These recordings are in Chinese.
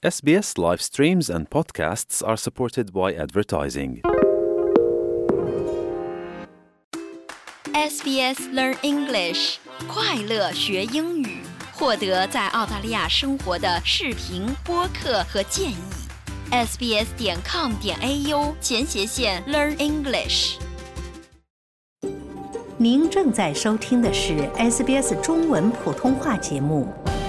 SBS live streams and podcasts are supported by advertising. SBS Learn English 快乐学英语，获得在澳大利亚生活的视频、播客和建议。sbs.com.au/Learn English。 您正在收听的是 SBS 中文普通话节目。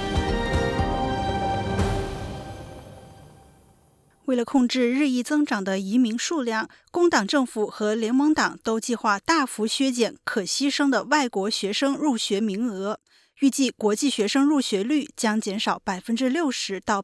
为了控制日益增长的移民数量，工党政府和联盟党都计划大幅削减可牺牲的外国学生入学名额，预计国际学生入学率将减少60%到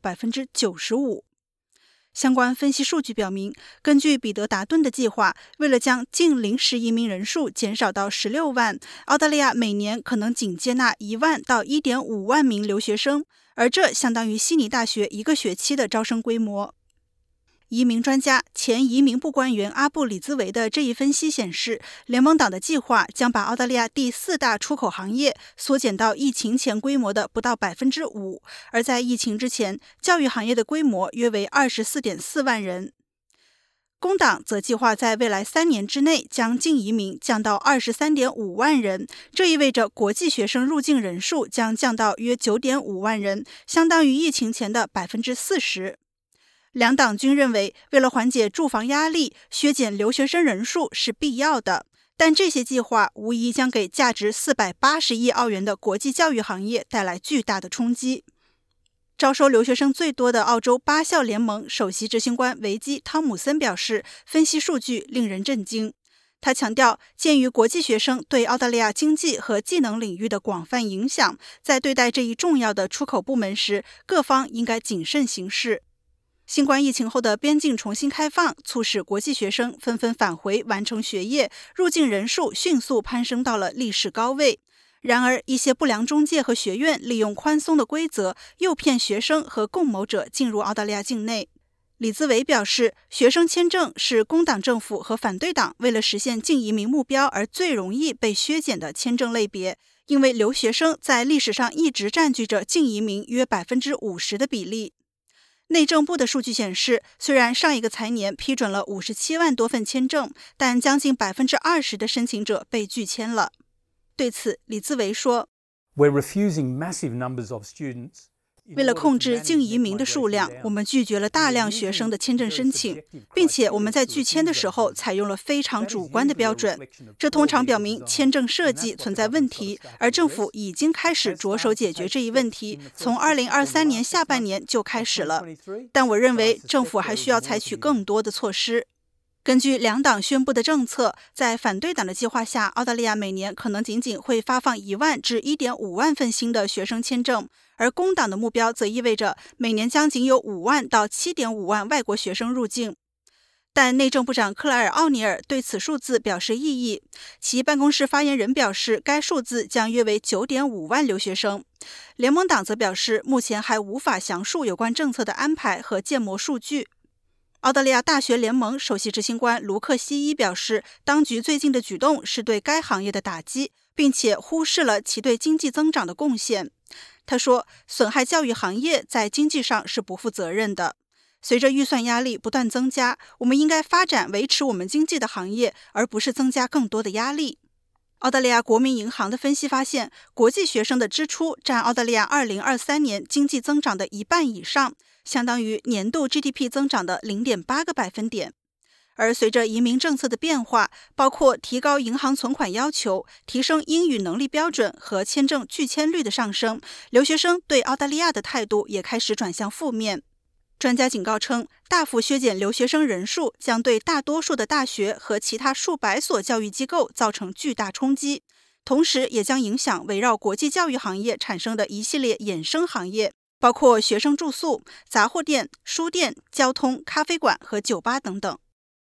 95%。相关分析数据表明，根据彼得·达顿的计划，为了将净临时移民人数减少到16万，澳大利亚每年可能仅接纳1万到1.5万名留学生，而这相当于悉尼大学一个学期的招生规模。移民专家、前移民部官员阿布·里兹维的这一分析显示，联盟党的计划将把澳大利亚第4大出口行业缩减到疫情前规模的不到5%，而在疫情之前，教育行业的规模约为24.4万人。工党则计划在未来3年之内将净移民降到23.5万人，这意味着国际学生入境人数将降到约9.5万人，相当于疫情前的40%。两党均认为，为了缓解住房压力，削减留学生人数是必要的，但这些计划无疑将给价值480亿澳元的国际教育行业带来巨大的冲击。招收留学生最多的澳洲8校联盟首席执行官维基·汤姆森表示，分析数据令人震惊。他强调，鉴于国际学生对澳大利亚经济和技能领域的广泛影响，在对待这一重要的出口部门时，各方应该谨慎行事。新冠疫情后的边境重新开放，促使国际学生纷纷返回完成学业，入境人数迅速攀升到了历史高位。然而，一些不良中介和学院利用宽松的规则，诱骗学生和共谋者进入澳大利亚境内。李兹维表示，学生签证是工党政府和反对党为了实现净移民目标而最容易被削减的签证类别，因为留学生在历史上一直占据着净移民约50%的比例。内政部的数据显示，虽然上一个财年批准了57万多份签证，但将近20%的申请者被拒签了。对此，李兹维说， We're refusing massive numbers of students. 为了控制净移民的数量，我们拒绝了大量学生的签证申请，并且我们在拒签的时候采用了非常主观的标准，这通常表明签证设计存在问题，而政府已经开始着手解决这一问题，从2023年下半年就开始了。但我认为政府还需要采取更多的措施。根据两党宣布的政策，在反对党的计划下，澳大利亚每年可能仅仅会发放1万至1.5万份新的学生签证，而工党的目标则意味着每年将仅有5万到7.5万外国学生入境。但内政部长克莱尔·奥尼尔对此数字表示异议，其办公室发言人表示该数字将约为9.5万留学生。联盟党则表示，目前还无法详述有关政策的安排和建模数据。澳大利亚大学联盟首席执行官卢克西伊表示，当局最近的举动是对该行业的打击，并且忽视了其对经济增长的贡献。他说，损害教育行业在经济上是不负责任的。随着预算压力不断增加，我们应该发展维持我们经济的行业，而不是增加更多的压力。澳大利亚国民银行的分析发现，国际学生的支出占澳大利亚2023年经济增长的1半以上，相当于年度 GDP 增长的 0.8个百分点。而随着移民政策的变化，包括提高银行存款要求、提升英语能力标准和签证拒签率的上升，留学生对澳大利亚的态度也开始转向负面。专家警告称，大幅削减留学生人数将对大多数的大学和其他数百所教育机构造成巨大冲击，同时也将影响围绕国际教育行业产生的一系列衍生行业，包括学生住宿、杂货店、书店、交通、咖啡馆和酒吧等等。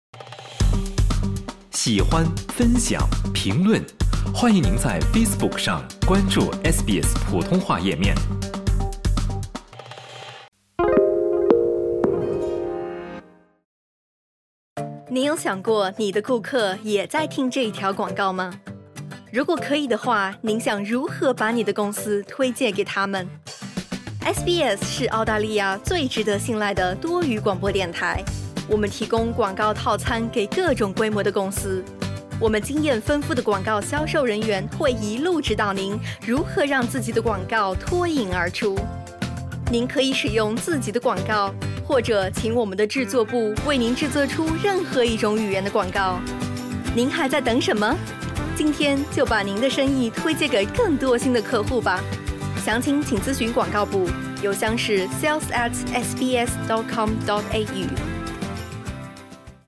喜欢、分享、评论，欢迎您在 Facebook 上关注 SBS 普通话页面。 你有想过你的顾客也在听这一条广告吗？如果可以的话，您想如何把你的公司推荐给他们 SBS 是澳大利亚最值得信赖的多语广播电台。我们提供广告套餐给各种规模的公司。我们经验丰富的广告销售人员会一路指导您如何让自己的广告脱颖而出。您可以使用自己的广告，或者请我们的制作部为您制作出任何一种语言的广告。您还在等什么？今天就把您的生意推荐给更多新的客户吧。详情请咨询广告部，邮箱是 sales@sbs.com.au。